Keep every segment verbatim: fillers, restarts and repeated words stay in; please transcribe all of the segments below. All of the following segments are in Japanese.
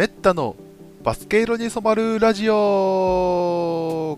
メッタのバスケ色に染まるラジオ。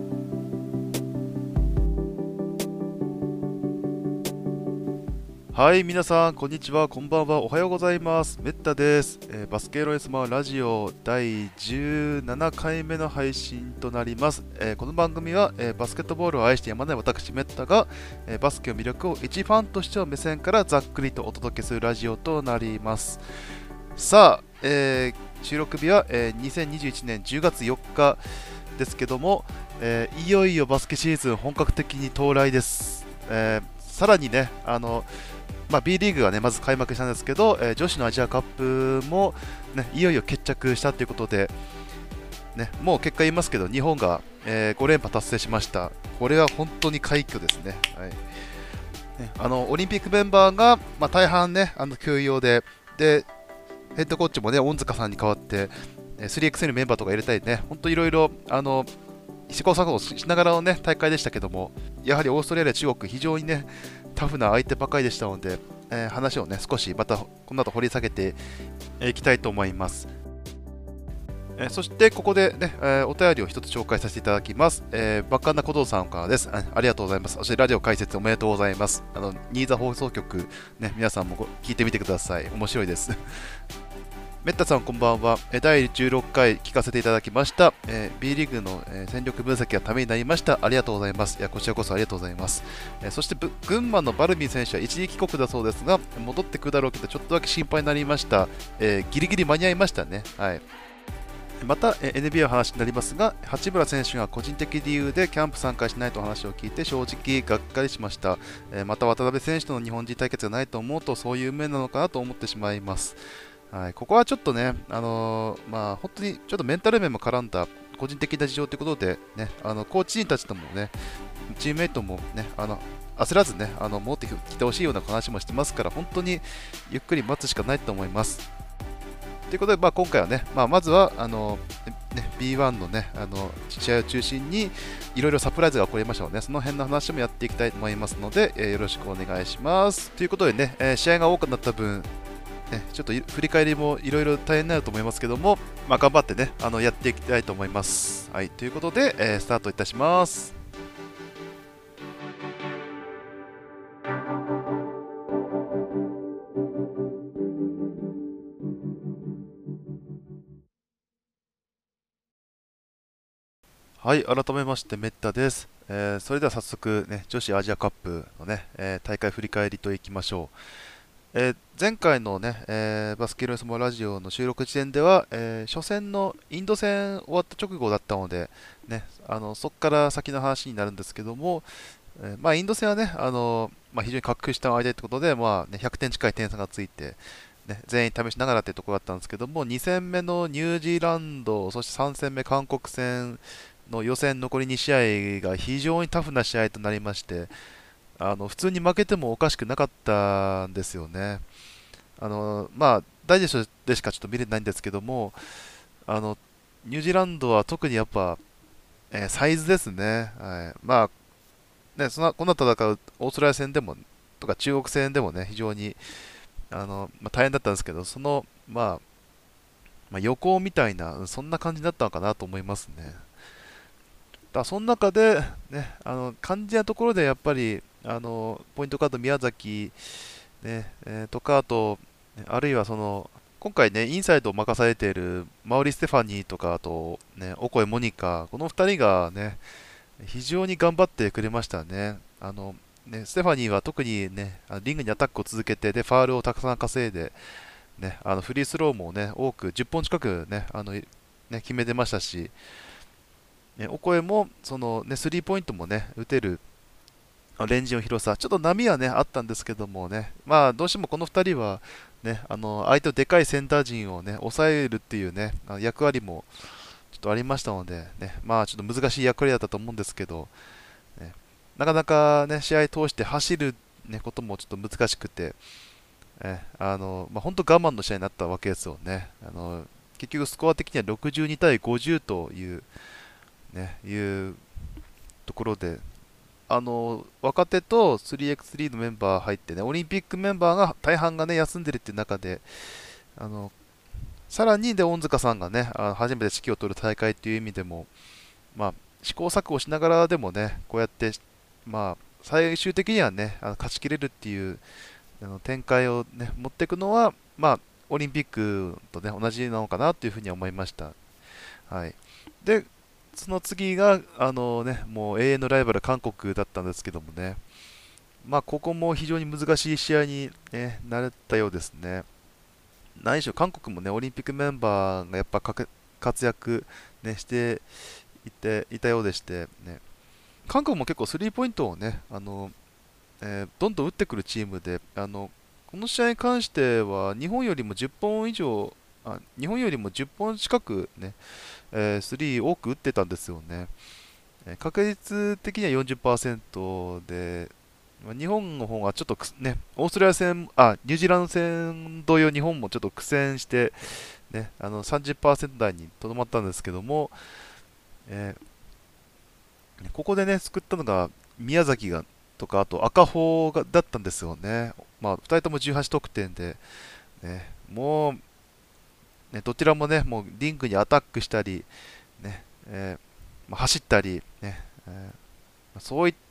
はい、皆さん、こんにちは、こんばんは、おはようございます。メッタです。えーバスケ色に染まるラジオだいじゅうななかいめの配信となります。えーこの番組は、えーバスケットボールを愛してやまない私、メッタが、えーバスケの魅力を一ファンとしての目線からざっくりとお届けするラジオとなります。さあ、えー収録日は、えーにせんにじゅういちねんじゅうがつよっかですけども、えーいよいよバスケシーズン本格的に到来です。えーさらにね、あの、まあ、B リーグがね、まず開幕したんですけど、えー女子のアジアカップも、ね、いよいよ決着したということで、ね、もう結果言いますけど、日本が、えーご連覇達成しました。これは本当に快挙ですね。はいね、あのオリンピックメンバーが、まあ、大半ね、あの休養で、で、ヘッドコーチもね、恩塚さんに代わって、えー スリーエックスエル メンバーとか入れたりね、本当いろいろ、あの、試行錯誤しながらのね、大会でしたけども、やはりオーストラリア、中国、非常にね、タフな相手ばかりでしたので、えー話をね、少しまたこの後掘り下げていきたいと思います。えーそしてここでね、えーお便りを一つ紹介させていただきます。えー、バッカンナ小僧さんからですあ。ありがとうございます。そしてラジオ解説おめでとうございます。あの、新座放送局、ね、皆さんもご聞いてみてください。面白いです。メッタさんこんばんは。えーだいじゅうろっかい聞かせていただきました。えー B リーグの、えー戦力分析がためになりました。ありがとうございます。いや、こちらこそありがとうございます。えーそしてぶ群馬のバルミン選手は一時帰国だそうですが、戻ってくるだろうけど、ちょっとだけ心配になりました。えーギリギリ間に合いましたね。はい。また、えー エヌビーエー の話になりますが、八村選手が個人的理由でキャンプ参加しないと話を聞いて正直がっかりしました。えーまた渡辺選手との日本人対決がないと思うとそういう運命なのかなと思ってしまいます。はい、ここはちょっとね、あのーまあ、本当にちょっとメンタル面も絡んだ個人的な事情ということで、ね、あのコーチ陣たちともね、チームメイトもね、あの焦らずね、あの持ってきてほしいような話もしてますから、本当にゆっくり待つしかないと思います。ということで、まあ、今回はね、まあ、まずはあの、ね、ビーワン のね、あの試合を中心にいろいろサプライズが起こりましたので、ね、その辺の話もやっていきたいと思いますので、えーよろしくお願いします。ということでね、えー試合が多くなった分、ね、ちょっとい振り返りもいろいろ大変になると思いますけども、まあ、頑張ってね、あのやっていきたいと思います。はい、ということで、えースタートいたします。はい、改めましてメッタです。えーそれでは早速、ね、女子アジアカップのね、えー大会振り返りといきましょう。えー前回のね、えーバスケロイスモラジオの収録時点では、えー初戦のインド戦終わった直後だったので、ね、あのそこから先の話になるんですけども、えーまあ、インド戦はね、あのまあ、非常に確執した相手ということで、まあね、ひゃくてん近い点差がついて、ね、全員試しながらというところだったんですけども、に戦目のニュージーランド、そしてさん戦目韓国戦の予選残りに試合が非常にタフな試合となりまして、あの普通に負けてもおかしくなかったんですよね。あのまあ、ダイジェストでしかちょっと見れないんですけども、あのニュージーランドは特にやっぱ、えーサイズですね。はい、まあね、そのこの戦うオーストラリア戦でもとか中国戦でもね、非常にあの、まあ、大変だったんですけど、その、まあ、まあ、予行みたいな、そんな感じだったのかなと思いますね。だその中で、ね、あの肝心なところでやっぱりあのポイントカード宮崎、ねえーとかあと、あるいはその今回ねインサイドを任されているマウリ・ステファニーとかあと、ね、オコエ・モニカ、このふたりがね非常に頑張ってくれましたね。あのねステファニーは特にねあのリングにアタックを続けてでファールをたくさん稼いで、ね、あのフリースローもね多くじゅっぽん近くねあのね決めてましたし、ね、オコエもその、ね、スリーポイントもね打てるあレンジの広さ、ちょっと波はねあったんですけどもね、まあどうしてもこのふたりはね、あの相手のでかいセンター陣をね抑えるっていうねあの役割もちょっとありましたので、ね、まあちょっと難しい役割だったと思うんですけど、ね、なかなかね試合通して走る、ね、こともちょっと難しくて、えあのまあ、本当我慢の試合になったわけですよね。あの結局スコア的にはろくじゅうに対ごじゅうという、ね、いうところで、あの若手と スリーエックススリー のメンバー入ってね、オリンピックメンバーが大半がね休んでるっていう中で、あのさらにで恩塚さんがね、あの初めて指揮を取る大会という意味でも、まあ、試行錯誤しながらでもね、こうやって、まあ、最終的にはね、あの勝ちきれるっていうあの展開を、ね、持っていくのは、まあ、オリンピックと、ね、同じなのかなというふうに思いました。はい、で、その次があの、ね、もう永遠のライバル、韓国だったんですけどもね、まあ、ここも非常に難しい試合に、ね、なったようですね。何しろ韓国もね、オリンピックメンバーがやっぱかけ活躍、ね、していていたようでして、ね、韓国も結構スリーポイントをね、あのえーどんどん打ってくるチームで、あのこの試合に関しては日本よりもじゅっぽん以上、あ日本よりもじゅっぽん近くね、えースリー多く打ってたんですよね。えー確率的にはよんじゅっパーセントで、まあ日本の方がちょっとくすね、オーストラリア戦、あ、ニュージーランド戦同様日本もちょっと苦戦して、ね、あのさんじゅっパーセント台にとどまったんですけども、えーここでね、救ったのが宮崎がとか、あと赤穂がだったんですよね。まあ、ふたりともじゅうはち得点で、ね、もう、ね、どちらもね、もうリングにアタックしたり、ね、えーまあ走ったり、ね、えーそういった、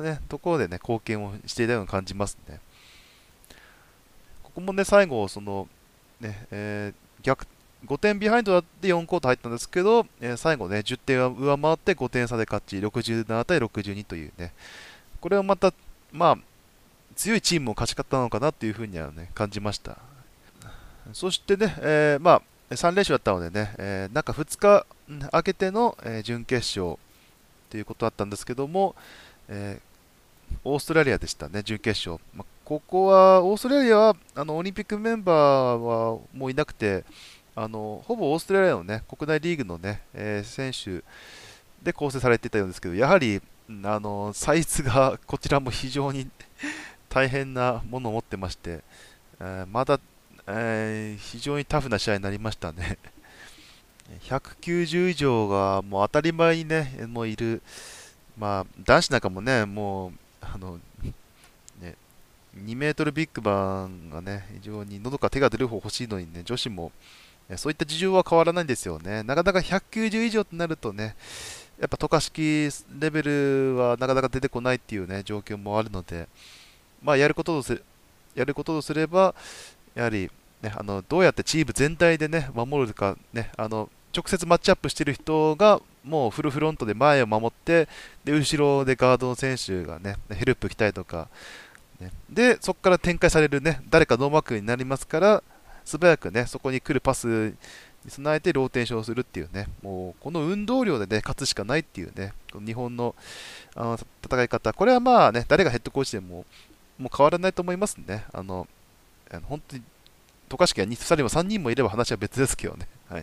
ね、ところで、ね、貢献をしていたように感じますね。ここもね、最後、その、ね、えー逆、ごてんビハインドでよんクォーター入ったんですけど、えー最後ね、じゅってん上回ってごてん差で勝ち、ろくじゅうなな対ろくじゅうにというね、これはまた、まあ、強いチームを勝ち勝ったのかなというふうには、ね、感じました。そしてね、えーまあ、さん連勝だったのでね、えー中ふつか空けての、えー準決勝ということだったんですけども、えーオーストラリアでしたね、準決勝。まあ、ここは、オーストラリアはあのオリンピックメンバーはもういなくて、あのほぼオーストラリアの、ね、国内リーグの、ねえー選手で構成されていたようですけど、やはりあのサイズがこちらも非常に大変なものを持ってまして、えーまだ、えー非常にタフな試合になりましたね。ひゃくきゅうじゅう以上がもう当たり前にね、もういる、まあ、男子なんかもね、もう、あの、ね、にメートルビッグバンがね、非常に喉から手が出る方欲しいのにね、女子も、えそういった事情は変わらないんですよね。なかなかひゃくきゅうじゅう以上となるとね、やっぱ渡嘉敷レベルはなかなか出てこないっていうね、状況もあるので、まあ、やることとすやることとすれば、やはり、ね、あのどうやってチーム全体で、ね、守るか、ね、あの直接マッチアップしている人がもうフルフロントで前を守って、で後ろでガードの選手が、ね、ヘルプ来たりとか、ね、でそこから展開される、ね、誰かノーマークになりますから、素早く、ね、そこに来るパスに備えてローテーションをするっていうね、もうこの運動量で、ね、勝つしかないっていうね、この日本のあの戦い方、これはまあね、誰がヘッドコーチでももう変わらないと思いますね。あのあの本当に渡嘉敷がふたりもさんにんもいれば話は別ですけどね。はい、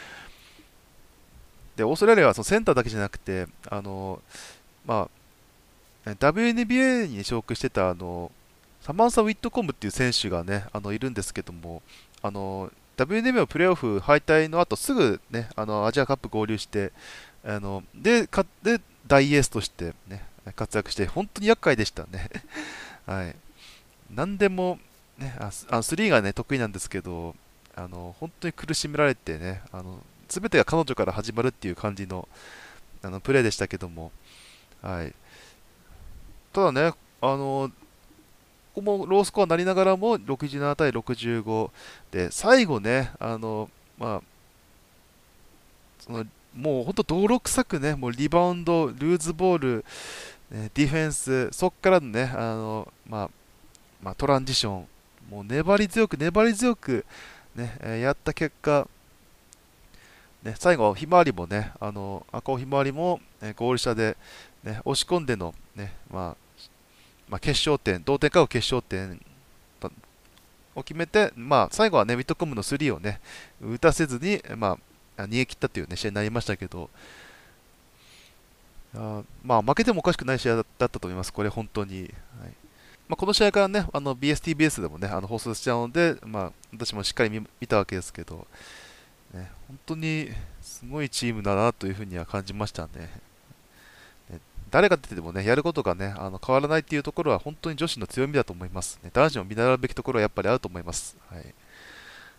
でオーストラリアはそのセンターだけじゃなくて、あのまあ、ダブリューエヌビーエー に所属してたあのサマンサ・ウィットコムっていう選手が、ね、あのいるんですけども、あの ダブリューエヌビーエー のプレーオフ敗退の後すぐ、ね、あのアジアカップ合流して、あのでかで大エースとして、ね、活躍して、本当に厄介でしたね。はい、何でも、ね、あスあのスリーが、ね、得意なんですけど、あの本当に苦しめられてね、あの全てが彼女から始まるっていう感じの、あのプレーでしたけども、はい、ただね、あのここもロースコアになりながらもろくじゅうなな対ろくじゅうごで、最後ね、あのまあ、そのもう本当、泥臭くね、もうリバウンド、ルーズボール、ねディフェンス、そこからのね、あのまあまあ、トランジション、もう粘り強く、粘り強く、ねえーやった結果、ね、最後、ひまわりもね、あの赤穂ひまわりも、えーゴール下で、ね、押し込んでの、ねまあまあ、決勝点、同点からの決勝点を決めて、まあ、最後はね、ウィットコムのスリーをね、打たせずに、まあ、逃げ切ったという、ね、試合になりましたけど、あまあ、負けてもおかしくない試合だったと思います、これ、本当に。はいまあ、この試合からね、あの ビーエスティービーエス でもね、あの放送しちゃうので、まあ、私もしっかり見、見たわけですけど、ね、本当にすごいチームだなというふうには感じましたね。ね誰が出ててもね、やることがね、あの変わらないっていうところは本当に女子の強みだと思います。ね、男子も見習うべきところはやっぱりあると思います。はい。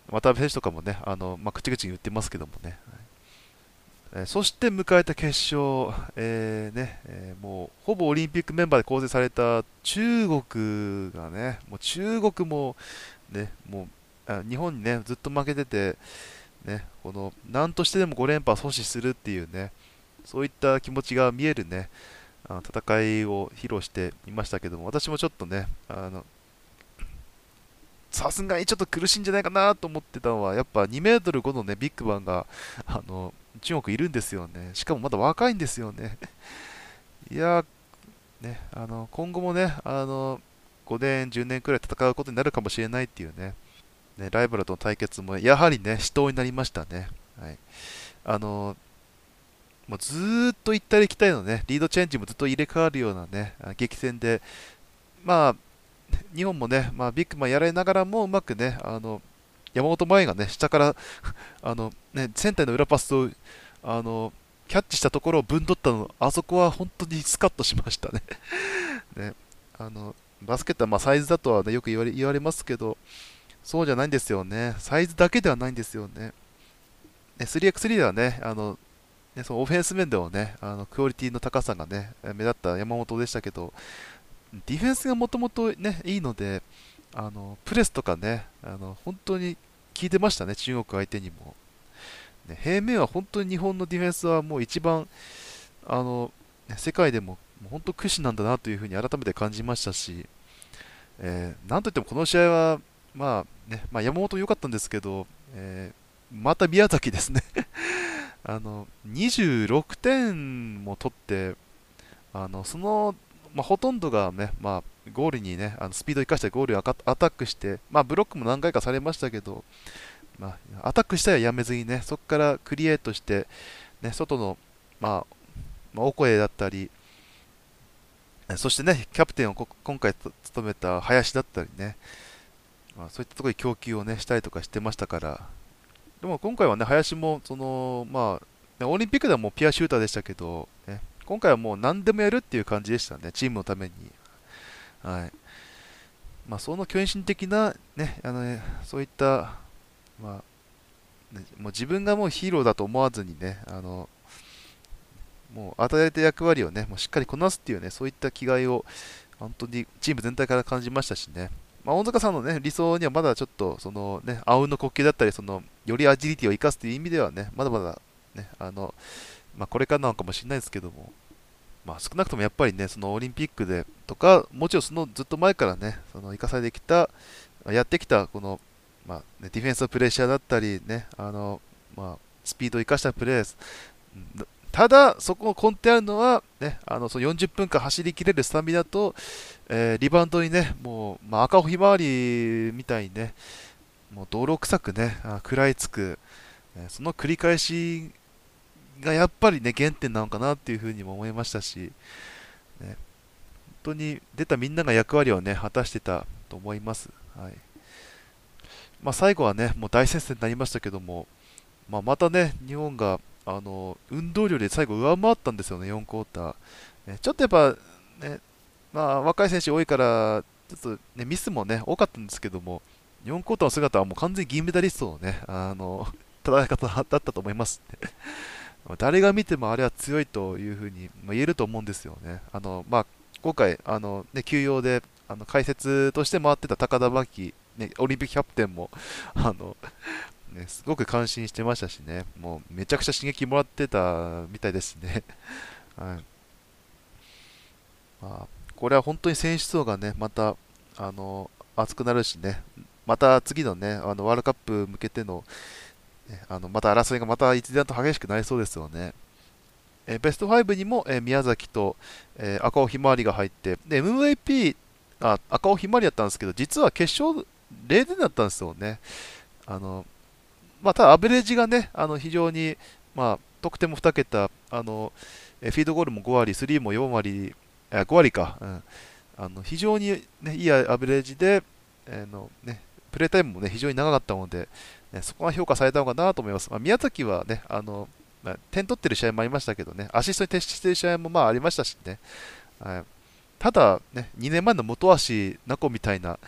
渡辺選手とかもね、あのまあ、口々に言ってますけどもね。えーそして迎えた決勝、えーねえーもうほぼオリンピックメンバーで構成された中国がね、もう中国も、ね、もうあ日本にねずっと負けてて、ね、この何としてでもご連覇阻止するっていうね、そういった気持ちが見えるね、あの戦いを披露していましたけども、私もちょっとね、あのさすがにちょっと苦しいんじゃないかなと思ってたのは、やっぱにメートルごのね、ビッグバンが、あの、中国いるんですよね。しかもまだ若いんですよね。いやー、ね、あの、今後もね、あの、ごねん、じゅうねんくらい戦うことになるかもしれないっていうね、ね、ライバルとの対決もやはりね、死闘になりましたね。はい。あの、もうずーっと行ったり来たりのね、リードチェンジもずっと入れ替わるようなね、あ激戦で、まあ、日本もね、まあ、ビッグマンやられながらもうまくね、あの山本麻衣がね、下からあの、ね、センターの裏パスをあのキャッチしたところをぶんどったの、あそこは本当にスカッとしましたね。ねあのバスケットはまあサイズだとは、ね、よく言われ言われますけど、そうじゃないんですよね。サイズだけではないんですよね。ね スリーエックススリー ではね、あのねそのオフェンス面でもね、あのクオリティの高さがね、目立った山本でしたけど、ディフェンスがもともとね、いいので、あのプレスとかね、あの本当に効いてましたね、中国相手にも。ね、平面は本当に日本のディフェンスはもう一番、あのね世界でももう本当屈指なんだなというふうに改めて感じましたし、えーなんといってもこの試合は、まあねまあ、山本良かったんですけど、えーまた宮崎ですね。あのにじゅうろくてんも取って、あのその、まあ、ほとんどがね、まあ、ゴールにね、あのスピードを生かしてゴールにアカアタックして、まあ、ブロックも何回かされましたけど、まあ、アタックしたらやめずにね、そこからクリエイトして、ね、外の、まあ、まあ、オコエだったり、そしてね、キャプテンをこ今回と務めた林だったりね、まあ、そういったところに供給をね、したりとかしてましたから、でも今回はね、林も、その、まあ、ねオリンピックではもうピアシューターでしたけど、ね、今回はもう何でもやるっていう感じでしたね、チームのために。はい。まあ、その献身的な、ね、あのね、そういった、まあ、ね、もう自分がもうヒーローだと思わずにね、あの、もう与えられた役割をね、もうしっかりこなすっていうね、そういった気概を、本当にチーム全体から感じましたしね。まあ、大塚さんのね、理想にはまだちょっと、そのね、あうんの呼吸だったり、その、よりアジリティを生かすという意味ではね、まだまだ、ね、あの、まあ、これからなのかもしれないですけども、まあ、少なくともやっぱりね、そのオリンピックでとか、もちろんそのずっと前からね、その生かされてきた、やってきた、この、まあね、ディフェンスのプレッシャーだったり、ね、あのまあ、スピードを生かしたプレー、うんただ、そこを根底あるのは、ね、あのそのよんじゅっぷんかん走りきれるスタミナと、えーリバウンドにね、もう、まあ、赤穂ひまわりみたいにね、もう泥臭くね、あ食らいつく、えーその繰り返しがやっぱりね、原点なのかなっていうふうにも思いましたし、ね、本当に出たみんなが役割をね、果たしてたと思います。はいまあ、最後はね、もう大接戦になりましたけども、まあ、またね、日本があの運動量で最後上回ったんですよね、よんクォーター。ねちょっとやっぱ、ね、まあ、若い選手多いから、ちょっと、ね、ミスもね、多かったんですけども、よんクォーターの姿はもう完全に銀メダリストのね、あの、戦い方だったと思います、ね。誰が見てもあれは強いというふうにまあ言えると思うんですよね。あの、まあ、今回、あの、ね、休養であの解説として回ってた高田真希、ね、オリンピックキャプテンも、あの、ね、すごく感心してましたしね、もうめちゃくちゃ刺激もらってたみたいですね。はいまあ、これは本当に選手層がね、またあの熱くなるしね、また次のね、あのワールドカップ向けての、ねあのまた争いがまた一段と激しくなりそうですよね。えーベストファイブにも、えー宮崎と、えー赤尾ひまわりが入って、で エムブイピー、あ赤尾ひまわりだったんですけど、実は決勝ゼロてんだったんですよね。あのまあ、ただアベレージがね、あの非常に、まあ、得点もに桁、あのえフィードゴールもご割、スリーもよん割、あご割か、うん、あの非常に、ね、いいアベレージで、えーのね、プレータイムも、ね、非常に長かったので、ね、そこが評価されたのかなと思います。まあ、宮崎はね、あのまあ、点取ってる試合もありましたけどね、アシストに徹している試合もまあありましたしね、はい、ただ、ね、にねんまえの本橋菜子みたいな、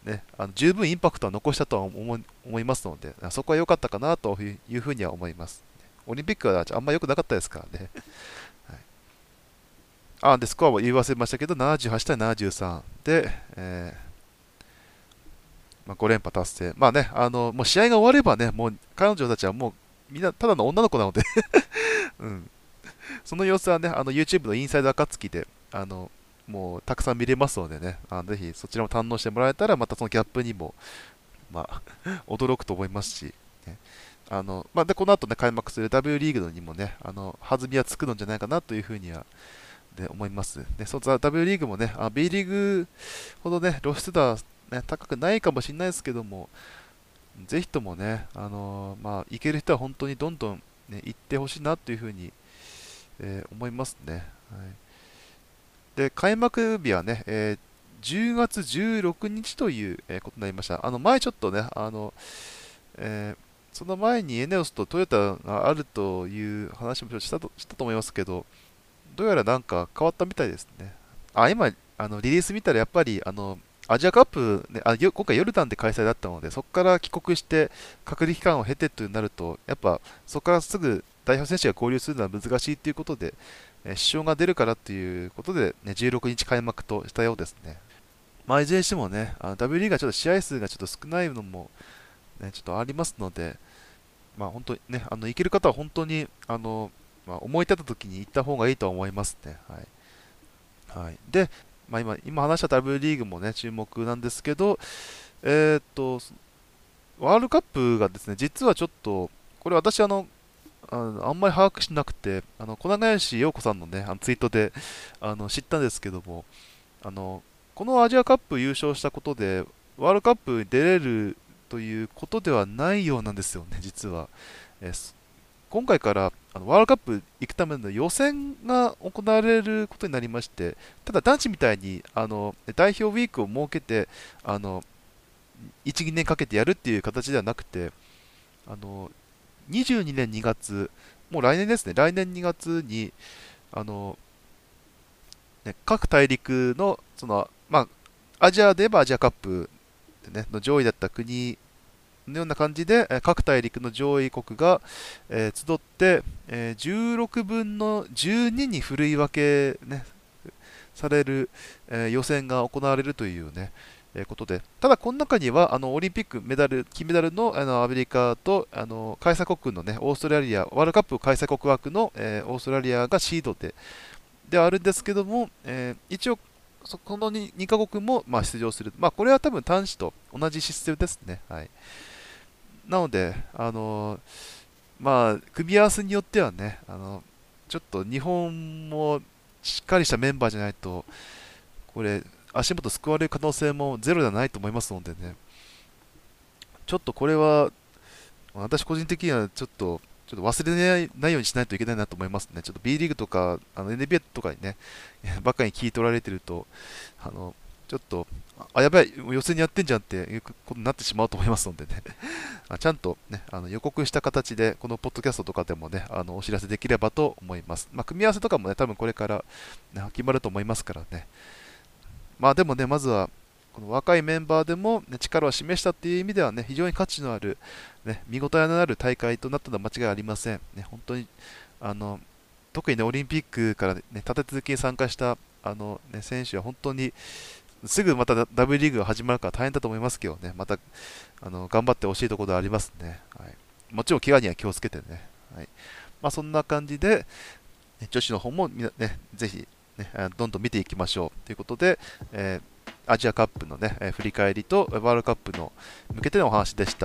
ね、あの十分インパクトは残したとは思い思いますので、そこは良かったかなというふうには思います。オリンピックはあんま良くなかったですからね。はい、あで、スコアを言い忘れましたけど、ななじゅうはち対ななじゅうさんで、えーまあ、ご連覇達成。まあね、あのもう試合が終わればね、もう彼女たちはもうみんなただの女の子なのでうん、その様子はね、あの YouTube のインサイド暁で、あのもうたくさん見れますのでね、あのぜひそちらも堪能してもらえたら、またそのギャップにも、まあ、驚くと思いますし、ね、あのまあ、でこの後ね、開幕する W リーグにもね、あの弾みはつくのじゃないかなというふうには、ね、思います。でその W リーグもね、あ B リーグほどね、露出度は、ね、高くないかもしれないですけども、ぜひともね、あのまあ、行ける人は本当にどんどん、ね、行ってほしいなというふうに、えー思いますね。はい、で、開幕日はね、えーじゅうがつじゅうろくにちという、えーことになりました。あの前ちょっとね、あのえーその前にエネオスとトヨタがあるという話もしたとしたと思いますけど、どうやらなんか変わったみたいですね。あ、今、あのリリース見たらやっぱりあのアジアカップ、ね、あよ今回ヨルダンで開催だったので、そこから帰国して隔離期間を経てとなると、やっぱそこからすぐ代表選手が合流するのは難しいということで、えー支障が出るからということで、ね、じゅうろくにち開幕としたようですね。まあ、いずれにしてもね、あの W リーグがちょっと試合数がちょっと少ないのも、ね、ちょっとありますので、まあ、本当にね、あの行ける方は本当にあの、まあ、思い立った時に行った方がいいと思いますね。はいはい、で、まあ、今、今話した W リーグもね、注目なんですけど、えーっと、ワールドカップがですね、実はちょっと、これ私あの、あのあんまり把握しなくて、あの小永吉陽子さんのね、あのツイートであの知ったんですけども、あのこのアジアカップ優勝したことで、ワールドカップに出れるということではないようなんですよね、実は。えーす今回からあのワールドカップ行くための予選が行われることになりまして、ただ男子みたいにあの代表ウィークを設けて、あのいち、にねんかけてやるっていう形ではなくて、あのにじゅうにねんにがつ、もう来年ですね、来年にがつにあのね、各大陸の、その、まあ、アジアで言えばアジアカップで、ね、の上位だった国のような感じで、え各大陸の上位国が、えー集って、えーじゅうろくぶんのじゅうににふるい分け、ね、される、えー予選が行われるというね、えーことで、ただこの中にはあのオリンピックメダル、金メダルの、あのアメリカとあの開催国の、ね、オーストラリア、ワールドカップ開催国枠の、えーオーストラリアがシードで、ではあるんですけども、えー一応、そこの 2, にカ国も、まあ、出場する、まあ、これは多分男子と同じシステムですね。はい、なので、あのーまあ、組み合わせによってはね、あのちょっと日本もしっかりしたメンバーじゃないと、これ、足元救われる可能性もゼロではないと思いますのでね、ちょっとこれは、私個人的にはちょっと、ちょっと忘れないないようにしないといけないなと思いますね。ちょっと B リーグとかあの エヌビーエー とかにね、ばっかり聞い取られてると、あのちょっと、あ、やばい、予選にやってんじゃんっていうことになってしまうと思いますのでね、あちゃんと、ね、あの予告した形で、このポッドキャストとかでもね、あのお知らせできればと思います。まあ、組み合わせとかもね、多分これから、ね、決まると思いますからね。まあでもね、まずは、この若いメンバーでも、ね、力を示したっていう意味ではね、非常に価値のある、ね、見応えのある大会となったのは間違いありません。ね、本当にあの特に、ね、オリンピックから、ね、立て続けに参加したあの、ね、選手は本当にすぐまた W リーグが始まるから大変だと思いますけどね、またあの頑張ってほしいところではありますね。はい、もちろん怪我には気をつけてね。はい、まあ、そんな感じで、ね女子の方もみな、ね、ぜひ、ね、あどんどん見ていきましょうということで、えーアジアカップの、ね、えー振り返りとワールドカップの向けてのお話でした。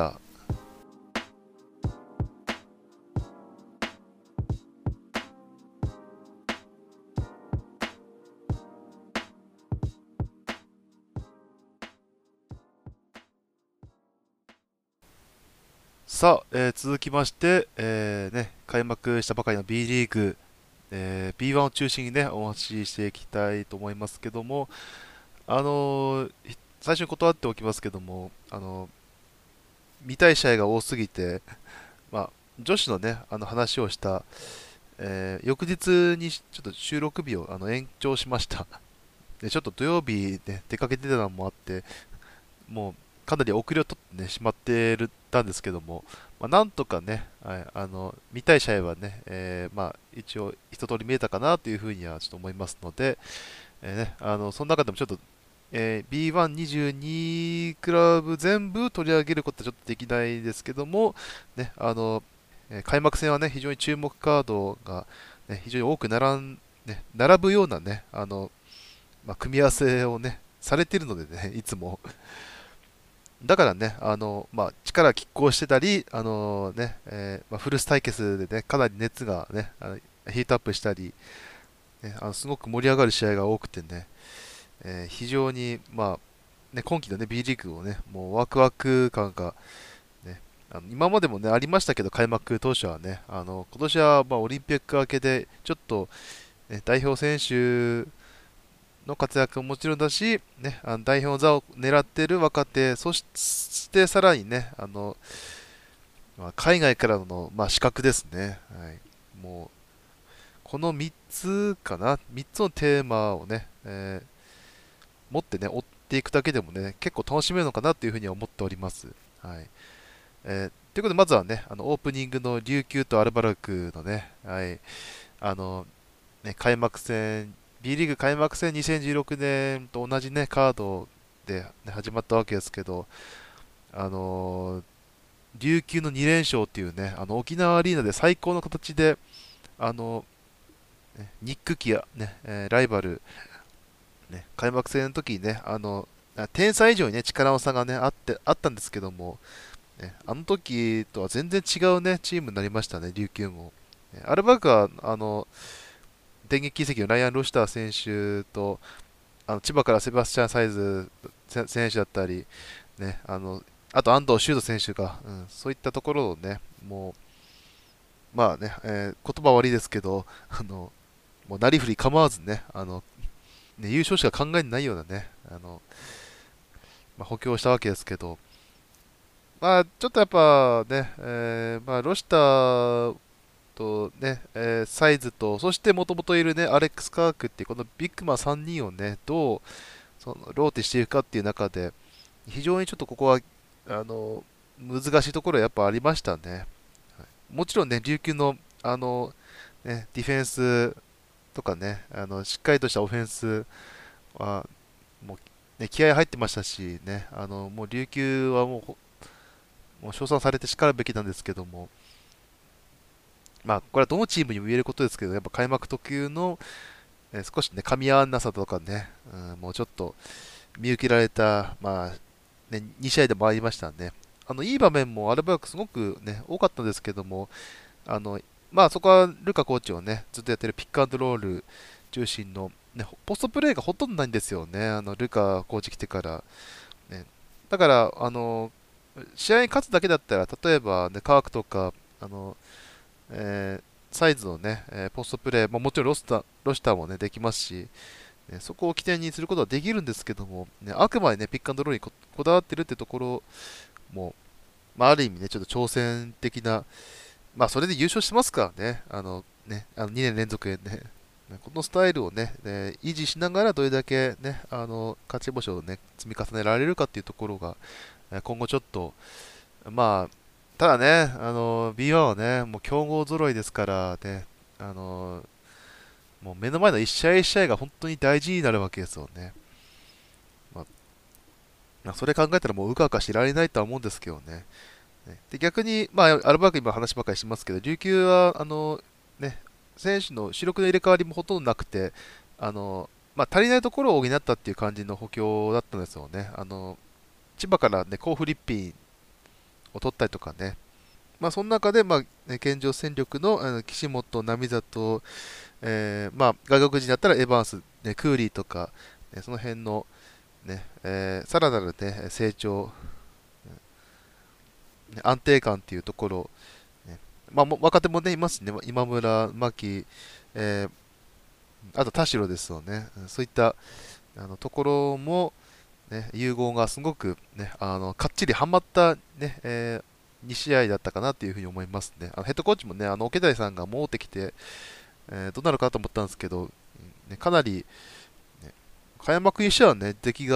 さあ、えー続きまして、えーね、開幕したばかりの B リーグ、えー ビーワン を中心にね、お話ししていきたいと思いますけども、あのー最初に断っておきますけども、あのー見たい試合が多すぎて、まあ、女子のね、あの話をした、えー翌日にちょっと収録日をあの延長しました。で、ちょっと土曜日で出かけてたのもあって、 もうかなり遅れを取って、ね、しまってるたんですけども、まあ、なんとかね、はい、あの見たい試合はね、えーまあ、一応一通り見えたかなというふうにはちょっと思いますので、えーね、あのその中でもちょっと、えー、ビーワンにじゅうに クラブ全部取り上げることはちょっとできないですけども、ね、あのえー開幕戦はね非常に注目カードが、ね、非常に多く並ん、ね、並ぶようなね、あのまあ、組み合わせをねされているのでね、いつも。だからね、あのまあ、力拮抗してたり、あのねえーまあ、フルス対決でね、かなり熱がね、あのヒートアップしたり、ね、あのすごく盛り上がる試合が多くてね、えー非常に、まあね、今季の、ね、B リーグをね、もうワクワク感が、ね、あの今までも、ね、ありましたけど、開幕当初はね、あの今年は、まあ、オリンピック明けで、ちょっと、ね、代表選手の活躍ももちろんだし、ね、あの代表座を狙っている若手、そしてさらにね、あのまあ、海外からの、まあ、資格ですね、はい、もうこのみっつかな、みっつのテーマをね、えー持ってね、追っていくだけでもね、結構楽しめるのかなというふうには思っております。はい、えーということで、まずはね、あのオープニングの琉球とアルバルクのね、はい、あのね、開幕戦、B リーグ開幕戦にせんじゅうろくねんと同じね、カードで、ね、始まったわけですけど、あのー琉球のに連勝っていうね、あの沖縄アリーナで最高の形で、あのねニックキア、ねえーライバル、ね、開幕戦の時にね、あの点差以上に、ね、力の差が、ね、あってあったんですけども、ね、あの時とは全然違う、ね、チームになりましたね、琉球も。ねアルバルクはあの電撃移籍のライアン・ロシター選手と、あの千葉からセバスチャン・サイズ選手だったり、ね、あのあと安藤修斗選手が、うん、そういったところをね、もう、まあね、えー言葉悪いですけど、あのもうなりふり構わずね、あのね優勝しか考えないようなね、あのまあ、補強したわけですけど、まあ、ちょっとやっぱね、えーまあ、ロシターとね、えーサイズと、そしてもともといるね、アレックス・カークっていうこのビッグマンさんにんをね、どうそのローテしていくかっていう中で、非常にちょっとここはあの難しいところはやっぱありましたね。もちろんね、琉球のあの、ね、ディフェンスとかね、あのしっかりとしたオフェンスはもう、ね、気合入ってましたし、ね、あのもう琉球はもうもう称賛されてしかるべきなんですけども、まあ、これはどのチームにも言えることですけど、やっぱ開幕特有の、えー少しね、噛み合わなさとかね、うん、もうちょっと見受けられた、まあね、に試合でもありましたね。あのいい場面もアルバルクすごく、ね、多かったんですけども、あのまあ、そこはルカコーチを、ね、ずっとやってるピックアンドロール中心の、ね、ポストプレーがほとんどないんですよね、あのルカコーチ来てから。ね、だからあの試合に勝つだけだったら、例えば、ね、カークとか、あのえーサイズのね、えーポストプレー、まあ、もちろんロスタロシターも、ね、できますし、ねそこを起点にすることはできるんですけども、ね、あくまで、ね、ピックアンドロールにこ、こだわってるってところも、まあ、ある意味ね、ちょっと挑戦的な、まあ、それで優勝してますからね、あのね、あのにねん連続でね、このスタイルをね、えー維持しながらどれだけね、あの勝ち星をね、積み重ねられるかっていうところが、えー今後ちょっと、まあ、ただね、あの ビーワン はね、もう強豪揃いですからね、あのもう目の前の一試合一試合が本当に大事になるわけですよね。まあ、まあそれ考えたらもううかうかしてられないとは思うんですけどね。ねで逆に、まあ、アルバルク今話ばかりしますけど、琉球はあの、ね、選手の主力の入れ替わりもほとんどなくて、あのまあ、足りないところを補ったっていう感じの補強だったんですよね。あの千葉から、ね、コーフリッピンを取ったりとかね、まあ、その中で、まあね、現状戦力の、あの岸本、並里、えーまあ、外国人だったらエヴァンス、ね、クーリーとか、ね、その辺の、ねえーさらなる、ね、成長、ね安定感っていうところ、ねまあ、も若手も、ね、いますね、今村、牧、えーあと田代ですよね、そういったあのところも、ね、融合がすごく、ね、あのかっちりはまった、ねえー、に試合だったかなというふうに思いますね。あのヘッドコーチもね、あの桶谷さんが戻ってきて、えーどうなるかなと思ったんですけど、ね、かなり、ね、開幕にしてはね、出来が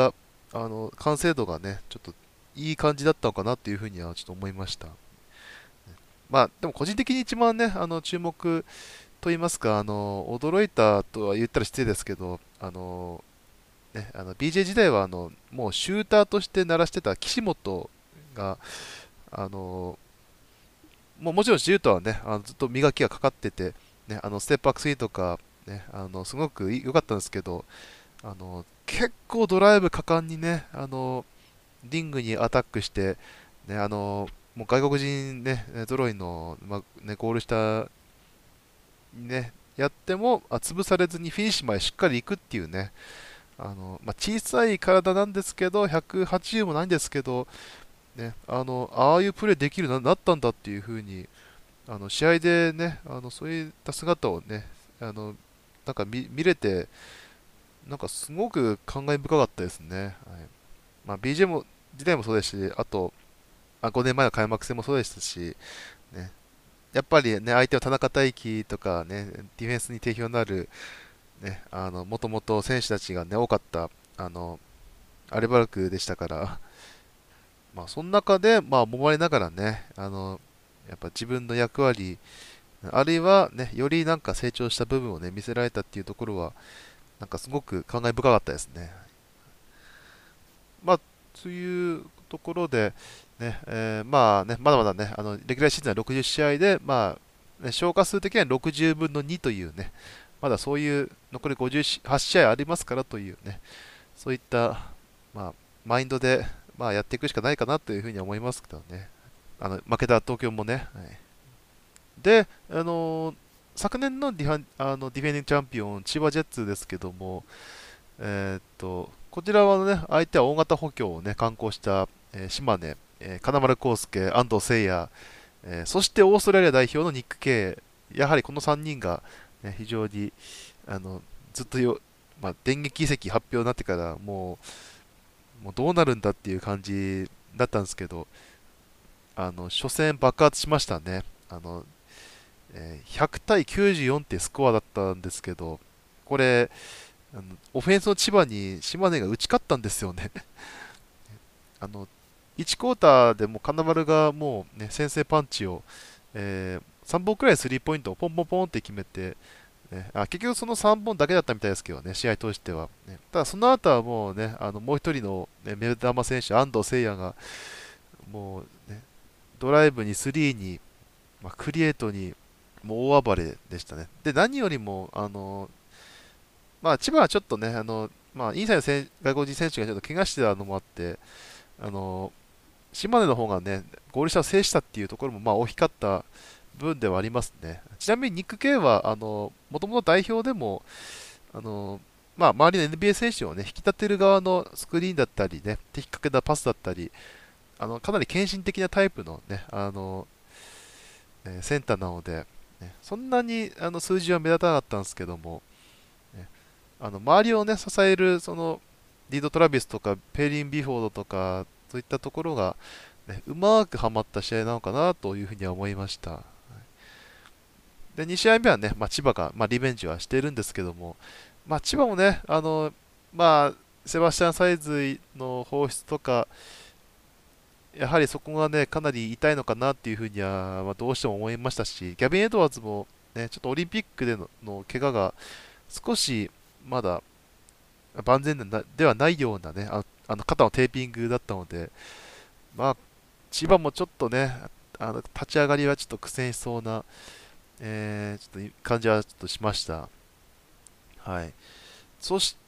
あの完成度がね、ちょっといい感じだったのかなっていうふうにはちょっと思いました。まあ、でも個人的に一番ね、あの注目と言いますか、あの驚いたとは言ったら失礼ですけど、あのね、あの ビージェー 時代はあのもうシューターとして鳴らしてた岸本が、あのもうもちろんシュートはね、あのずっと磨きがかかってて、ね、あのステップバックスリーとか、ね、あのすごく良かったんですけど、あの結構ドライブ果敢にね、あのリングにアタックして、ね、あのもう外国人、ね、揃いの、まね、ゴール下に、ね、やってもあ潰されずにフィニッシュまでしっかり行くっていうね、あのまあ、小さい体なんですけど、ひゃくはちじゅうもないんですけど、ね、あのああいうプレーできるようになったんだっていう風に、あの試合でね、あのそういった姿をね、あのなんか見、見れて、なんかすごく感慨深かったですね。はい、まあ、ビージェー も時代もそうですし、あとあごねんまえの開幕戦もそうでしたし、ね、やっぱりね、相手は田中大輝とかね、ディフェンスに定評のある、ね、あの、もともと選手たちがね、多かった、あの、アルバルクでしたから、まあ、その中で、まあ、揉まれながらね、あの、やっぱ自分の役割、あるいはね、よりなんか成長した部分をね、見せられたっていうところは、なんかすごく感慨深かったですね。まあ、そういうところで、ね、えーまあね、まだまだね、あの、レギュラーシーズンはろくじゅう試合で、まあ、ね、消化数的にはろくじゅうぶんのにというね、まだそういう残りごじゅうはち試合ありますからというね、そういった、まあ、マインドで、まあ、やっていくしかないかなというふうには思いますけどね。あの負けた東京もね。はい、で、あのー昨年のディファンあのディフェンディングチャンピオン、千葉ジェッツですけども、えーっと、こちらはね、相手は大型補強をね、敢行した、えー島根、えー金丸晃輔、安藤誠也、えーそしてオーストラリア代表のニック・ケイ、やはりこのさんにんが、ね、非常にあのずっとよ、まあ、電撃移籍発表になってからもう、もうどうなるんだっていう感じだったんですけど、あの初戦爆発しましたね。あの、えーひゃく対きゅうじゅうよんってスコアだったんですけど、これ、あのオフェンスの千葉に島根が打ち勝ったんですよね。あのいちクォーターでも金丸がもう、ね、先制パンチを、えーさんぼんくらいスリーポイントをポンポンポンって決めて、ね、あ結局そのさんぼんだけだったみたいですけどね、試合通しては。ね、ただその後はもうね、あのもう一人の、ね、目玉選手、安藤誠也がもう、ね、ドライブにスリーに、まあ、クリエイトにもう大暴れでしたね。で、何よりも、あのまあ、千葉はちょっとね、あのまあ、インサイド選外国人選手がちょっと怪我してたのもあって、あの島根の方がね、ゴール下を制したっていうところもまあ大きかった部分ではありますね。ちなみにニック・ケイは、あのもともと代表でも、あのまあ、周りの エヌビーエー 選手をね、引き立てる側のスクリーンだったりね、的確なパスだったり、あのかなり献身的なタイプのね、あのえーセンターなので、ね、そんなにあの数字は目立たなかったんですけども、ね、あの周りを、ね、支えるそのリード・トラビスとかペイリン・ビフォードとかそういったところが、ね、うまくはまった試合なのかなというふうには思いました。でに試合目はね、まあ、千葉が、まあ、リベンジはしているんですけども、まあ、千葉もね、あのまあ、セバスチャン・サイズの放出とか、やはりそこがね、かなり痛いのかなっていうふうには、まあ、どうしても思いましたし、ギャビン・エドワーズも、ね、ちょっとオリンピックでのの怪我が少しまだ万全なではないようなね、ああの肩のテーピングだったので、まあ、千葉もちょっとね、あの立ち上がりはちょっと苦戦しそうな、えーちょっと感じはちょっとしました。はい。そして、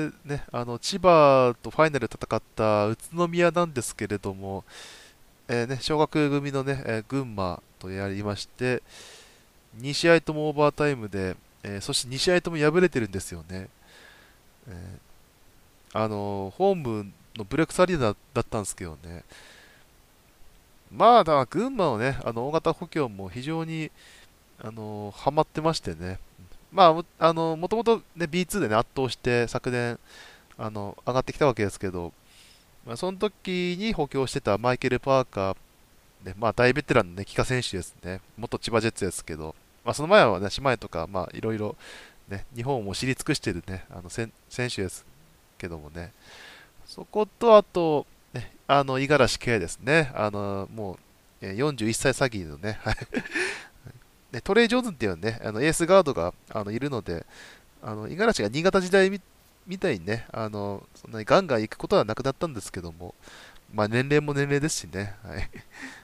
ね、あの千葉とファイナルで戦った宇都宮なんですけれども、えーね、小学組のね、えー群馬とやりまして、に試合ともオーバータイムで、えーそしてに試合とも敗れてるんですよね。えーあのホームのブレックスアリーナだったんですけどね、まあ、だから群馬のね、あの大型補強も非常にあのハマってましてね、まあ、あのもともと、ね、ビーツー で、ね、圧倒して昨年あの上がってきたわけですけど、まあ、その時に補強してたマイケル・パーカー、ね、まあ、大ベテランの、ね、帰化選手ですね、元千葉ジェッツですけど、まあ、その前は、ね、姉妹とか、まあ、いろいろ、ね、日本を知り尽くしている、ね、あの選選手です。 けどもね、そこと、あと、ね、あの五十嵐圭ですね、あのもうえーよんじゅういっさい詐欺のね、はいねトレイ・ジョーンズっていうね、あのエースガードがあのいるので、あの五十嵐が新潟時代み、みたいにね、あのそんなにガンガン行くことはなくなったんですけども、まあ、年齢も年齢ですしね、はい、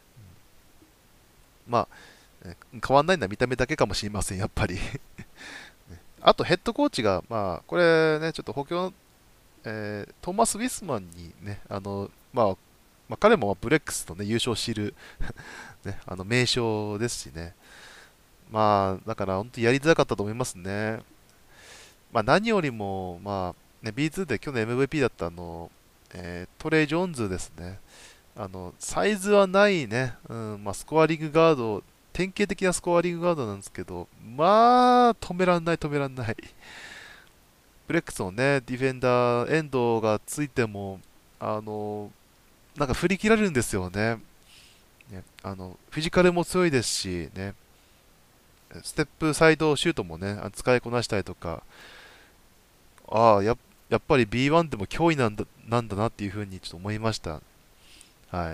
まあ、え変わんないのは見た目だけかもしれません、やっぱり。あとヘッドコーチが、まあ、これね、ちょっと補強、えートーマス・ウィスマンにね、あのまあまあ、彼もブレックスと、ね、優勝しているね、あの名将ですしね、まあ、だから本当にやりづらかったと思いますね。まあ、何よりも、まあね、ビーツー で去年 エムブイピー だったあの、えートレイ・ジョーンズですね。あのサイズはないね、うんまあ、スコアリングガード、典型的なスコアリングガードなんですけど、まあ、止めらんない、止めらんない。ブレックスのね、ディフェンダー、遠藤がついても、あのなんか振り切られるんですよね。ねあのフィジカルも強いですし、ね、ステップサイドシュートもね、あ使いこなしたりとか、ああ、や、やっぱり ビーワン でも脅威なんだ、なんだなっていうふうにちょっと思いました。はい。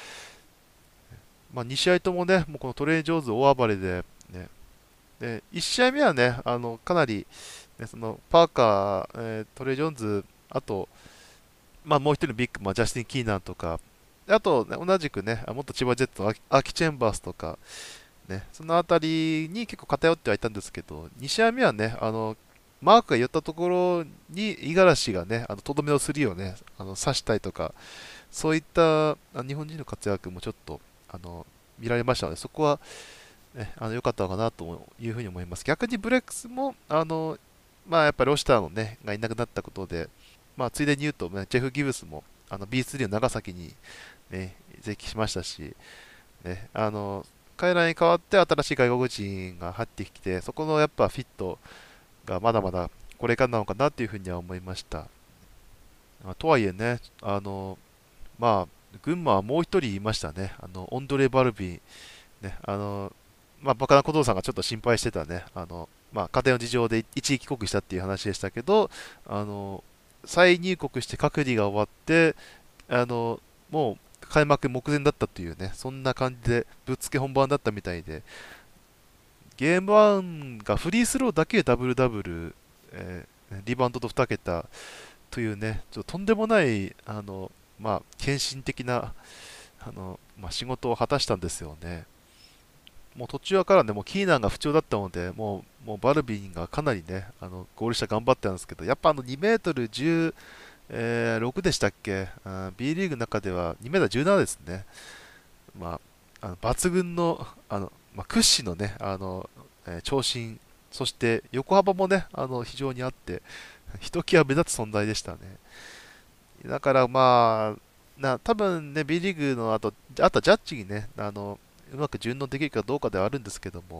まあ、に試合ともね、もうこのトレイ・ジョーンズ大暴れで、ね、でいち試合目はね、あのかなり、ね、そのパーカー、えートレイ・ジョーンズ、あと、まあ、もう一人のビッグ、まあ、ジャスティン・キーナンとか、あと、ね、同じくね、あ元千葉ジェットのアキアキチェンバースとか、ね、そのあたりに結構偏ってはいたんですけど、に試合目はね、あのマークが寄ったところに五十嵐がね、あのとどめをスリーをね、あの刺したりとか、そういったあ日本人の活躍もちょっとあの見られましたので、そこは、ね、あの良かったのかなというふうに思います。逆にブレックスも、あのまあ、やっぱりロシターの、ね、がいなくなったことで、まあ、ついでに言うと、ね、ジェフ・ギブスもあの ビースリー の長崎に、ね、移籍しましたし、ね、あの彼らに代わって新しい外国人が入ってきて、そこのやっぱフィットがまだまだこれからなのかなというふうには思いました。まあとはいえね、あのまあ、群馬はもう一人いましたね、あのオンドレ・バルビン、ね、あのまあ、バカな小僧さんがちょっと心配してたね、あのまあ、家庭の事情で一時帰国したっていう話でしたけど、あの再入国して隔離が終わって、あのもう開幕目前だったというね、そんな感じでぶっつけ本番だったみたいで、ゲームワンがフリースローだけでダブルダブル、えーリバウンドとに桁というね、ちょっととんでもない、あの、まあ、献身的な、あの、まあ、仕事を果たしたんですよね。もう途中からね、もうキーナンが不調だったので、もう、もうバルビンがかなりね、あのゴール下頑張ってたんですけど、やっぱあのにメートルじゅうろくでしたっけ、あー B リーグの中ではにメートルじゅうななですね。まあ、あの抜群の、あの、まあ、屈指のね、あの、えー長身、そして横幅もね、あの非常にあって、ひときわ目立つ存在でしたね。だからまあ、な多分ね、B リーグの後、あとはジャッジにね、あのうまく順応できるかどうかではあるんですけども、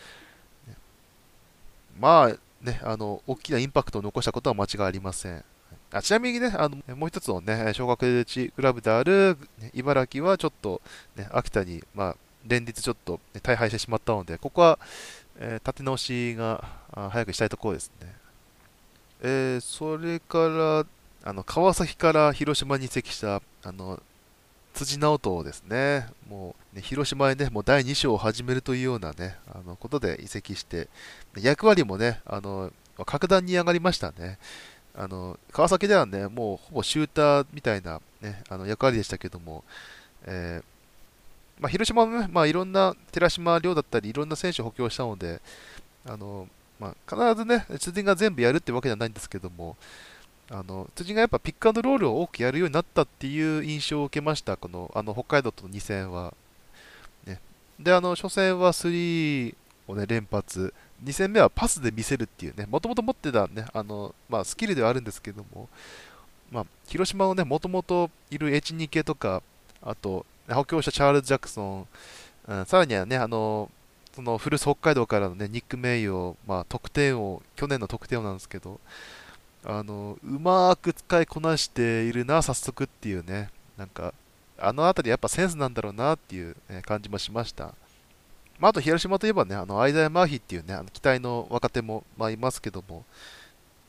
まあね、あの大きなインパクトを残したことは間違いありません。あちなみにね、あのもう一つのね、小学地クラブである、ね茨城はちょっと、ね、秋田に、まあ、連日ちょっと、ね、大敗してしまったので、ここは、えー立て直しがあ早くしたいところですね。えーそれから、あの川崎から広島に移籍したあの辻直人ですね、もうね広島へね、もうだいに章を始めるというようなね、あのことで移籍して、役割もね、あの格段に上がりましたね。あの川崎ではね、もうほぼシューターみたいな、ね、あの役割でしたけども、えーまあ、広島もね、まあ、いろんな寺島亮だったり、いろんな選手を補強したので、あのまあ、必ずね、辻が全部やるってわけじゃないんですけども、あの辻がやっぱピックアンドロールを多くやるようになったっていう印象を受けました、このあの北海道とのに戦は。ね、で、あの初戦はスリーを、ね、連発、に戦目はパスで見せるっていうね、もともと持ってた、ねあのまあ、スキルではあるんですけども、まあ、広島のね、もともといる エイチツー 系とか、あと、補強したチャールズ・ジャクソン、うん、さらにはね、あのその古巣北海道からの、ね、ニック・メイヨー、まあ、得点王、去年の得点王なんですけど、あのうまく使いこなしているな、早速っていうね、なんか、あのあたりやっぱセンスなんだろうなっていう、ね感じもしました。まあ、あと広島といえばね、あのアイザイ・マーヒーっていうね、あの期待の若手も、まあ、いますけども、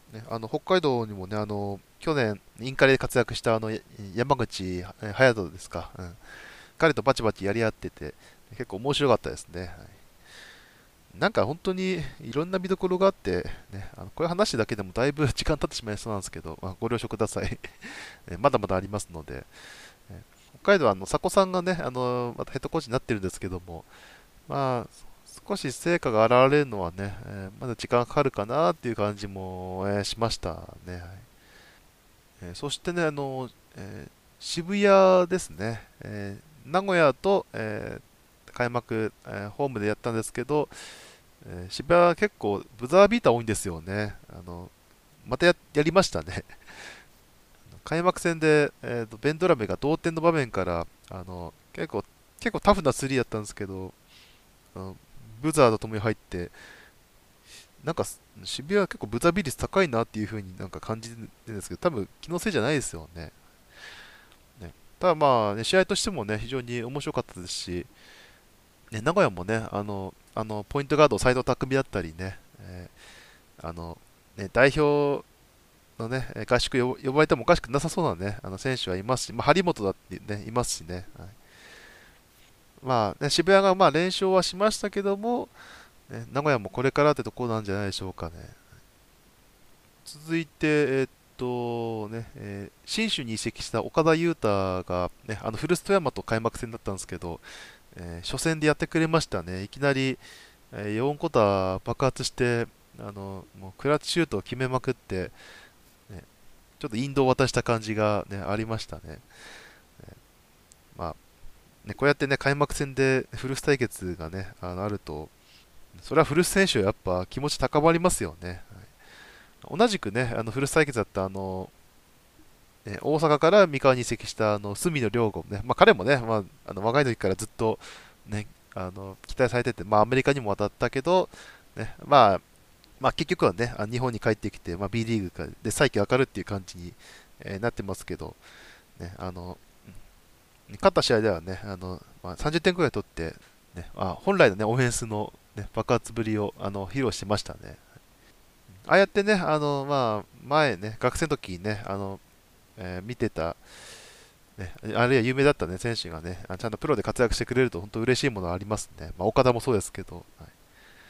ね、あの北海道にもね、あの去年、インカレで活躍したあのや山口え隼人ですか、うん、彼とバチバチやり合ってて、結構面白かったですね。はい、なんか本当にいろんな見どころがあって、ね、あのこういう話だけでもだいぶ時間経ってしまいそうなんですけど、まあ、ご了承ください。えまだまだありますので、え北海道はあの佐古さんがね、あのまたヘッドコーチになってるんですけども、まあ、少し成果が現れるのはね、えーまだ時間かかるかなっていう感じも、えーしましたね。はい、えーそしてね、あのえー渋谷ですね、えー名古屋と、えー開幕、えーホームでやったんですけど、えー渋谷は結構ブザービーター多いんですよね。あのまたや、やりましたね。開幕戦で、えーとベンドラメが同点の場面からあの結構結構タフなスリーやったんですけど、あのブザーとともに入って、なんか渋谷は結構ブザービー率高いなっていう風になんか感じてるんですけど、多分気のせいじゃないですよね。ね、ただまあ、ね、試合としてもね、非常に面白かったですし、ね、名古屋もね、あの、あのポイントガード、斎藤匠だったりね、えーあのね代表のね、合宿呼呼ばれてもおかしくなさそうなね、あの選手はいますし、まあ、張本だってね、いますしね。はい、まあ、ね、渋谷がまあ連勝はしましたけども、ね、名古屋もこれからってところなんじゃないでしょうかね。続いて、えっとね、えー新州に移籍した岡田優太が、ね、あの古巣富山と開幕戦だったんですけど、えー初戦でやってくれましたね。いきなり、えー、よんクォーター爆発して、あのもうクラッチシュートを決めまくって、ね、ちょっと引導を渡した感じが、ね、ありましたね。まあね、こうやってね、開幕戦で古巣対決がね、あのあると、それは古巣選手はやっぱ気持ち高まりますよね。はい、同じくね、あの古巣対決だったあの、え大阪から三河に移籍したあの隅野良吾ね、まあ、彼もね、まあ、あの若い時からずっと、ね、あの期待されてて、まあ、アメリカにも渡ったけど、ねまあまあ、結局はね、あ日本に帰ってきて、まあ、B リーグで再起上がるっていう感じに、えーなってますけど、ね、あの勝った試合ではね、あのまあ、さんじゅってんくらい取って、ね、あ本来の、ね、オフェンスの、ね、爆発ぶりをあの披露してましたね。ああやってね、あのまあ、前ね、学生の時にね、あのえー見てた、ね、あるいは有名だった、ね、選手がね、あちゃんとプロで活躍してくれると本当嬉しいものはありますね。まあ、岡田もそうですけど。はい、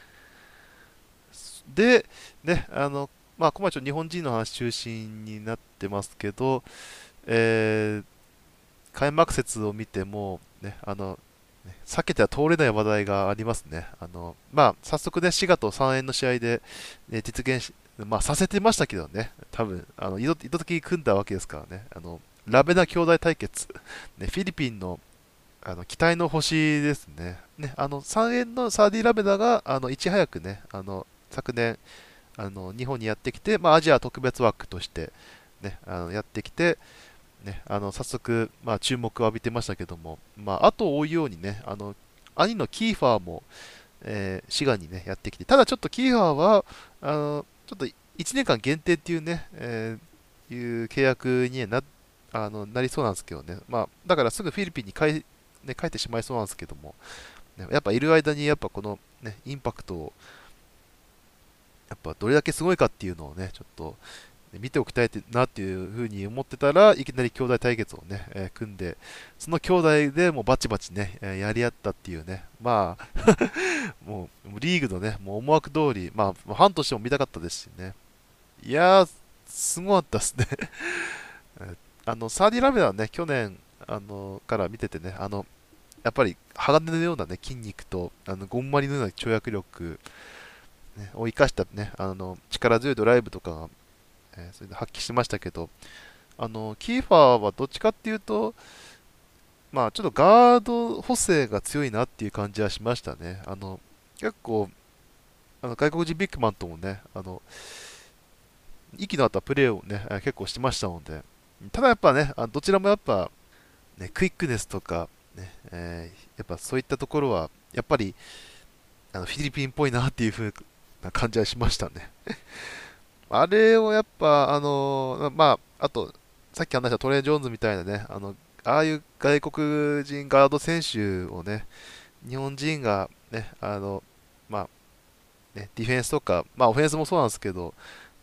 で、ね、あの、まあ、ここまでちょっと日本人の話中心になってますけど、えー開幕節を見ても、ね、あの、ね避けては通れない話題がありますね。あの、まあ、早速ね、滋賀とさんえんの試合で、ね、実現し、まあ、させてましたけどね、多分、あの、意図意図的に組んだわけですからね。あの、ラベナ兄弟対決、ね、フィリピンの、あの期待の星ですね。ね、あのさんえんのサーディ・ラベナがあのいち早くね、あの昨年あの日本にやってきて、まあ、アジア特別枠として、ね、あのやってきて、ね、あの早速、まあ、注目を浴びてましたけども、まあ後を追うようにね、あの兄のキーファーも、えー滋賀に、ね、やってきて、ただちょっとキーファーはあのちょっといちねんかん限定っていうね、えーいう契約になあのなりそうなんですけどね、まあ、だからすぐフィリピンに帰,、ね、帰ってしまいそうなんですけども、ね、やっぱいる間にやっぱこの、ね、インパクトをやっぱどれだけすごいかっていうのをね、ちょっと見ておきたいなっていうふうに思ってたらいきなり兄弟対決をね、えー組んで、その兄弟でもうバチバチね、えーやり合ったっていうね、まあもうリーグのね、もう思惑通り、まあファンとしても見たかったですしね、いやー、すごかったですね。えーあのサーディ・ラメはね、去年あのから見ててね、あのやっぱり鋼のような、ね、筋肉とあのゴンマリのような跳躍力、ね、を生かしたね、あの力強いドライブとかが、えーそれで発揮してましたけど、あのキーファーはどっちかっていうと、まあ、ちょっとガード補正が強いなっていう感じはしましたね。あの結構あの外国人ビッグマンともね、あの息の合ったプレーをね、結構してましたので、ただやっぱね、あどちらもやっぱ、ね、クイックネスとか、ねえーやっぱそういったところは、やっぱりあのフィリピンっぽいなっていう風な感じはしましたね。あれをやっぱ、あのまあ、あと、さっき話したトレイ・ジョーンズみたいなね、あのああいう外国人ガード選手をね、日本人がね、あの、まあ、ね、ディフェンスとか、まあ、オフェンスもそうなんですけど、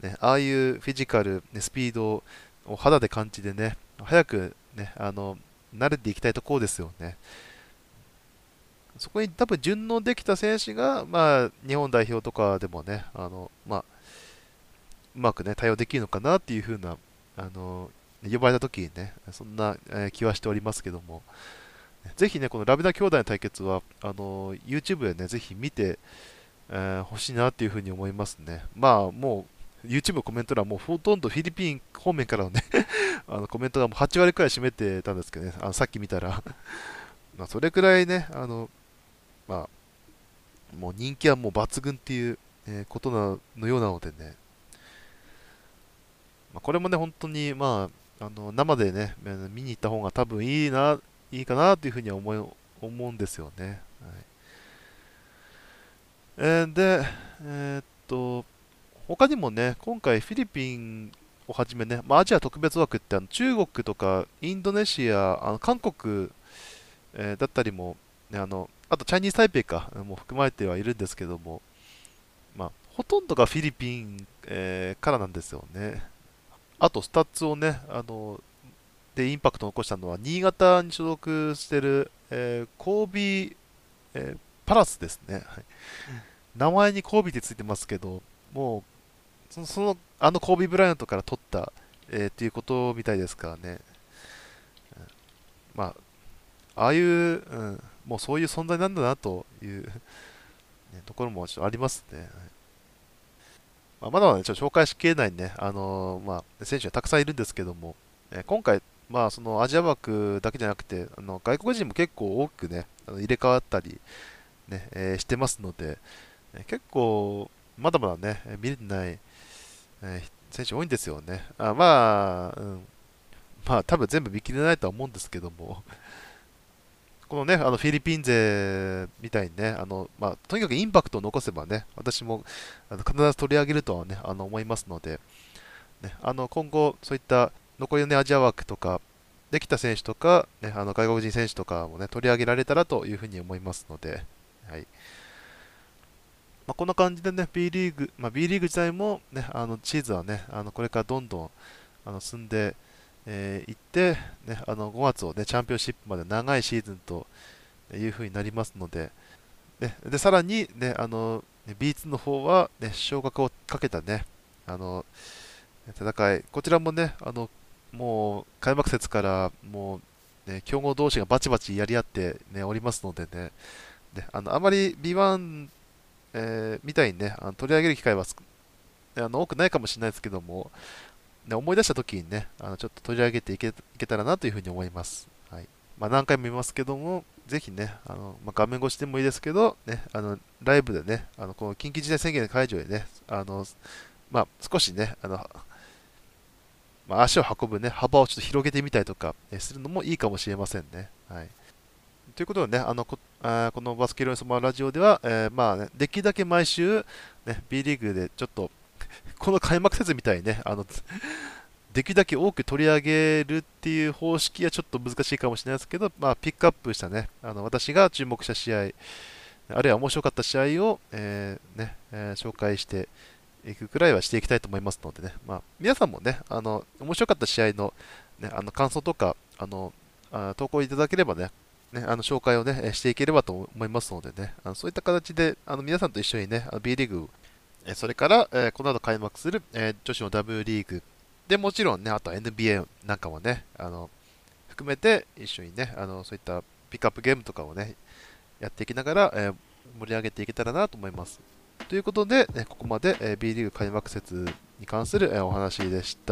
ね、ああいうフィジカル、ね、スピードを肌で感じてね、早くね、あの、慣れていきたいところですよね。そこに多分順応できた選手が、まあ、日本代表とかでもね、あの、まあ、うまくね、対応できるのかなっていう風な、あの、呼ばれた時にね、そんな、えー気はしておりますけども、ぜひね、このラビナ兄弟の対決は、あの、YouTube でね、ぜひ見て、えー欲しいなっていう風に思いますね。まあ、もう、YouTube のコメント欄もうほとんどフィリピン方面からのねあのコメントがもうはち割くらい占めてたんですけどね、あのさっき見たらまあそれくらいね、あの、まあ、もう人気はもう抜群っていう、えーことなのようなのでね、まあ、これもね、本当に、まあ、あの生でね、あの見に行った方が多分いいな、いいかなというふうには思い思うんですよね。はい。えーで、えーっと、他にもね、今回フィリピンをはじめね、まあ、アジア特別枠ってあの中国とかインドネシア、あの韓国、えーだったりも、ね、あのあとチャイニーズ・タイペイかも含まれてはいるんですけども、まあ、ほとんどがフィリピン、えーからなんですよね。あとスタッツをね、あのでインパクトを残したのは新潟に所属している、えー、コービー、えーパラスですね。はい。名前にコービーってついてますけど、もうその、そのあのコービー・ブライアントから取った、えーっていうことみたいですからね。まあ、ああいう、うん、もうそういう存在なんだなという、ね、ところもちょっとありますね。はい。まあ、まだまだ、ね、ちょっと紹介しきれないね、あのーまあ、選手がたくさんいるんですけども、えー今回、まあ、そのアジア枠だけじゃなくて、あの外国人も結構多くね、あの入れ替わったり、ねえーしてますので、えー結構、まだまだね、えー見れてない、えー選手多いんですよね。あまあ、うん、まあ、多分全部見切れないとは思うんですけども、このね、あのフィリピン勢みたいにね、あのまあ、とにかくインパクトを残せばね、私もあの必ず取り上げるとはね、あの思いますので、ね、あの今後、そういった残りの、ね、アジア枠とか、できた選手とか、ね、あの外国人選手とかも、ね、取り上げられたらというふうに思いますので、はいまあ、こんな感じでね、B リーグ、まあ、B リーグ自体も、ね、あのシーズンはね、あのこれからどんどんあの進んでい、えー、って、ね、あのごがつを、ね、チャンピオンシップまで長いシーズンというふうになりますので、ね、でさらに、ね、あの ビーツー の方は、ね、昇格をかけた、ね、あの戦い、こちらもね、あのもう開幕節からもう、ね、強豪同士がバチバチやり合って、ね、おりますのでね、ねあのあまり ビーワン、えーみたいにね、あの取り上げる機会はすあの多くないかもしれないですけども、ね、思い出した時にね、あのちょっと取り上げていけ、いけたらなというふうに思います。はいまあ、何回も見ますけども、ぜひね、あのまあ、画面越しでもいいですけど、ね、あのライブでね、あのこの緊急事態宣言の解除でね、あのまあ、少しね、あのまあ、足を運ぶ、ね、幅をちょっと広げてみたりとか、えするのもいいかもしれませんね。はい、ということでね、あのこあーこのバスケロイスマラジオでは、えーまあね、できるだけ毎週、ね、B リーグでちょっと、この開幕節みたいにね、あのできるだけ多く取り上げるっていう方式はちょっと難しいかもしれないですけど、まあ、ピックアップしたね、あの私が注目した試合、あるいは面白かった試合を、えーねえー紹介していくくらいはしていきたいと思いますのでね、まあ、皆さんもね、あの面白かった試合の、ね、あの感想とかあのあ投稿いただければね、ねあの紹介を、ね、えしていければと思いますのでね、あのそういった形であの皆さんと一緒にね、あの B リーグ、えそれから、えーこの後開幕する、えー女子の W リーグ、でもちろんね、あとは エヌビーエー なんかもね、あの含めて一緒にね、あのそういったピックアップゲームとかをね、やっていきながら、えー盛り上げていけたらなと思います。ということで、ねここまで、えー B リーグ開幕節に関する、えーお話でした。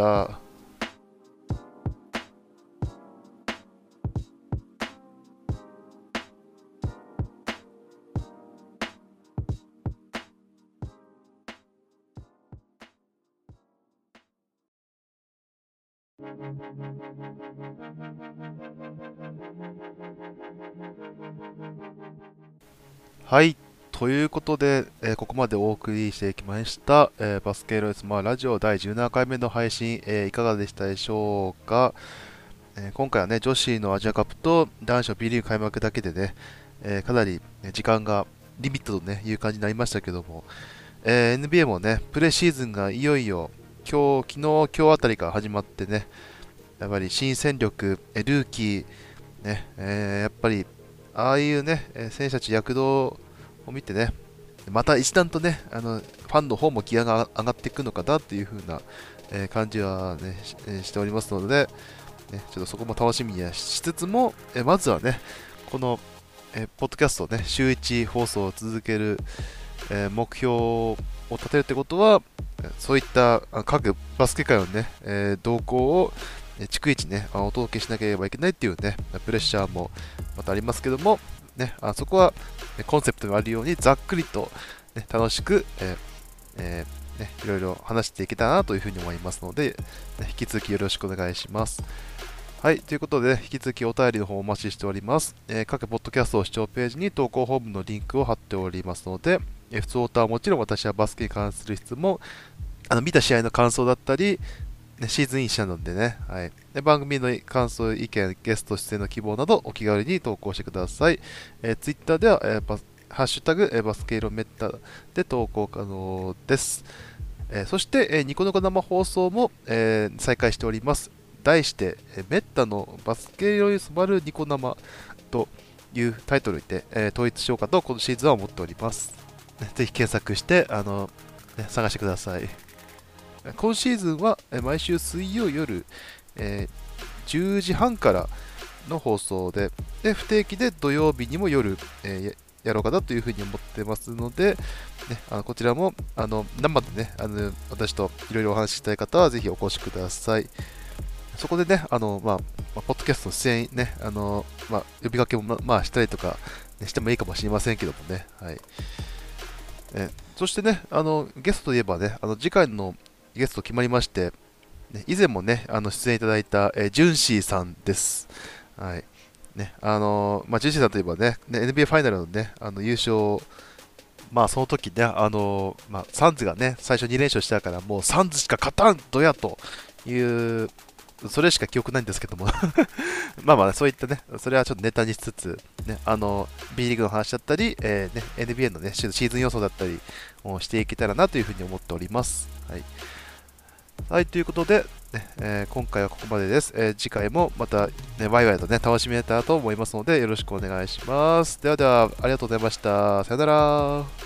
はい、ということで、えーここまでお送りしてきました、えーバスケロイスマーラジオだいじゅうななかいめの配信、えーいかがでしたでしょうか。えー今回はね、女子のアジアカップと男子の B リーグ開幕だけでね、えーかなりね時間がリミットと、ね、いう感じになりましたけども、えー エヌビーエー もね、プレシーズンがいよいよ、 今日、昨日、今日あたりから始まってね、やっぱり新戦力、えルーキー、ね、えーやっぱり、ああいうね、えー選手たち躍動を見てね、また一段とね、あのファンの方もギアが上がっていくのかなっていう風な、えー感じはね、しえーしておりますので、ね、ちょっとそこも楽しみにしつつも、えーまずはね、この、えーポッドキャストをね、週いち放送を続ける、えー目標を立てるってことは、えーそういったあ各バスケ界のね、えー動向をえー逐一ね、あお届けしなければいけないっていうね、プレッシャーもまたありますけども、ね、あそこはえーコンセプトがあるようにざっくりと、ね、楽しく、えーえーね、いろいろ話していけたらなというふうに思いますので、ね引き続きよろしくお願いします。はい、ということで、引き続きお便りの方お待ちしております。えー各ポッドキャスト視聴ページに投稿フォームのリンクを貼っておりますので、えー普通オタはもちろん私はバスケに関する質問、あの見た試合の感想だったり、ね、シーズンインしたのでね、はい、で番組の感想、意見、ゲスト出演の希望などお気軽に投稿してください。えー、Twitter では、えーバスハッシュタグ、えーバスケイロメッタで投稿可能です。えーそして、えーニコニコ生放送も、えー再開しております。題して、えーメッタのバスケ色に染まるニコ生というタイトルで、えー統一しようかとこのシーズンは思っております。ねぜひ検索してあの、ね、探してください。今シーズンはえー毎週水曜夜、えーじゅうじはんからの放送で、で不定期で土曜日にも夜、えーややろうかなというふうに思ってますので、ね、あのこちらもあの生でね、あの私といろいろお話ししたい方はぜひお越しください。そこでね、あのまあ、まあポッドキャストの出演ね、あのまあ、呼びかけもま、まあ、したりとか、ね、してもいいかもしれませんけどもね。はいえそしてね、あのゲストといえばね、あの次回のゲスト決まりまして、ね、以前もね、あの出演いただいた、えージュンシーさんです。はいね、あのまあ、ジュンシーさんといえばね、ね エヌビーエー ファイナルのね、あの優勝、まあその時ね、あのまあ、サンズがね、最初に連勝したから、もうサンズしか勝たんとやという、それしか記憶ないんですけどもまあまあ、そういったね、それはちょっとネタにしつつ、ね、あの B リーグの話だったり、えーね、エヌビーエー の、ね、シーズン予想だったりをしていけたらなというふうに思っております。はいはい、ということで、ねえー今回はここまでです。えー次回もまた、ね、ワイワイとね、楽しめたらと思いますので、よろしくお願いします。ではでは、ありがとうございました。さよなら。